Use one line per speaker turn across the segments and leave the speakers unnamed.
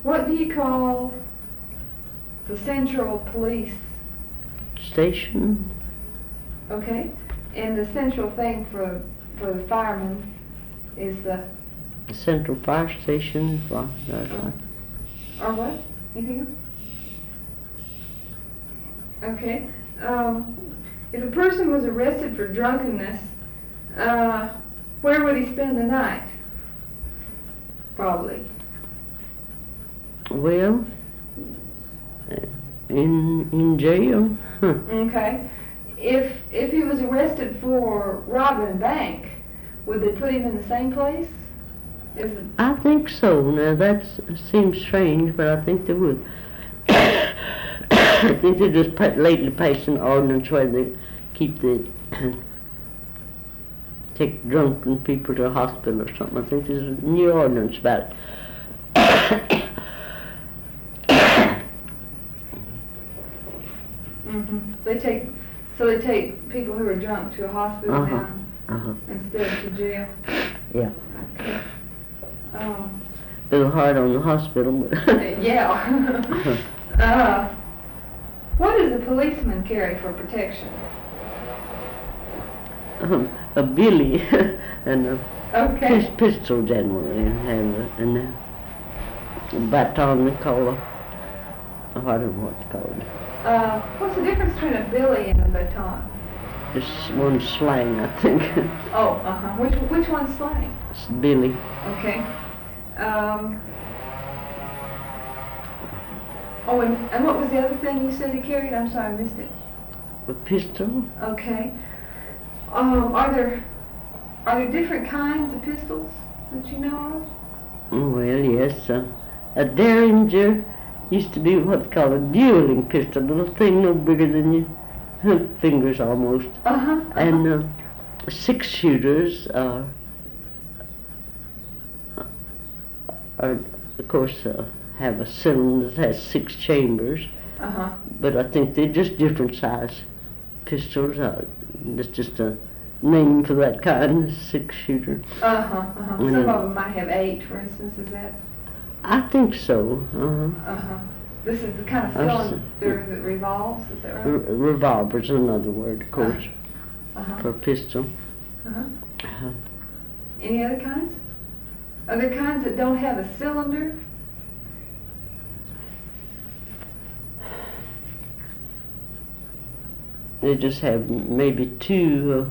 What do you call the Central Police
Station?
Okay, and the central thing for the firemen is the
Central Fire Station.
or what? Anything else? Okay. If a person was arrested for drunkenness, where would he spend the night? Probably.
Well, in jail. Huh.
Okay. If he was arrested for robbing a bank, would they put him in the same place?
I think so. Now that seems strange, but I think they would. I think they just lately passed an ordinance where they take drunken people to a hospital or something. I think there's a new ordinance about it.
They take people who are drunk to a hospital now instead of to jail.
Yeah.
Okay.
A little hard on the hospital, but
yeah. What does a policeman carry for protection?
A billy and a pistol generally, and a baton they call I don't know what to call it.
What's the difference between a billy and a baton?
Just one slang, I think.
Oh, Which one's slang?
It's billy.
Okay. And what was the other thing you said he carried? I'm sorry, I missed it.
A pistol.
Okay. Are there different kinds of pistols that you know of?
Well, yes. A Derringer used to be what's called a dueling pistol, a little thing no bigger than your fingers almost. And 6-shooters are of course have a cylinder that has 6 chambers. But I think they're just different size pistols. It's just a name for that kind, 6-shooter.
Some of them might have 8, for instance. Is that?
I think so.
This is the kind of cylinder that revolves. Is that right?
Revolver's another word, of course, for pistol.
Any other kinds? Are there kinds that don't have a cylinder?
They just have maybe 2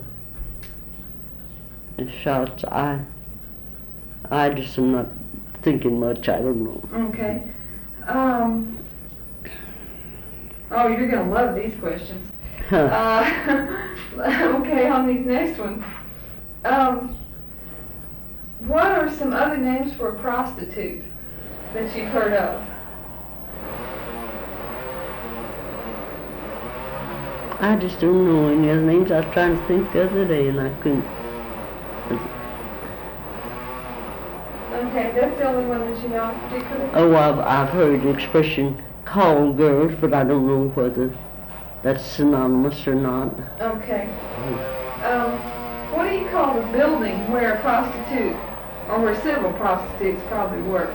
shots. I just am not thinking much. I don't know.
Okay. You're gonna love these questions. Okay, on these next ones. What are some other names for a prostitute that you've heard of?
I just don't know any other names. I was trying to think the other day and I couldn't.
Okay, that's the only one that you know particularly?
Oh, I've heard the expression call girls, but I don't know whether that's synonymous or not.
Okay. What do you call the building where a prostitute, or where several prostitutes probably work?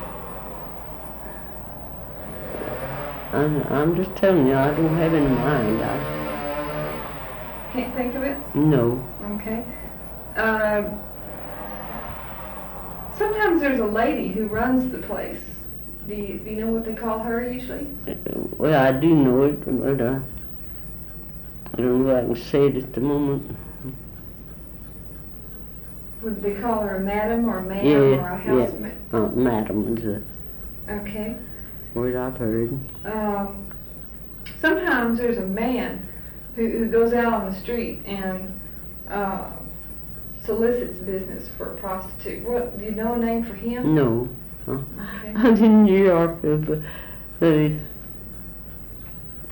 I'm just telling you, I don't have it in mind.
Can't think of it?
No.
Okay. Sometimes there's a lady who runs the place. Do you know what they call her usually?
Well, I do know it, but I don't know if I can say it at the moment.
Would they call her a madam or a ma'am or a housemaid?
Yeah. Madam is a
Okay.
word I've heard.
Sometimes there's a man who goes out on the street and solicits business for a prostitute. Do you know a name for him?
No.
Okay.
I'm in New York.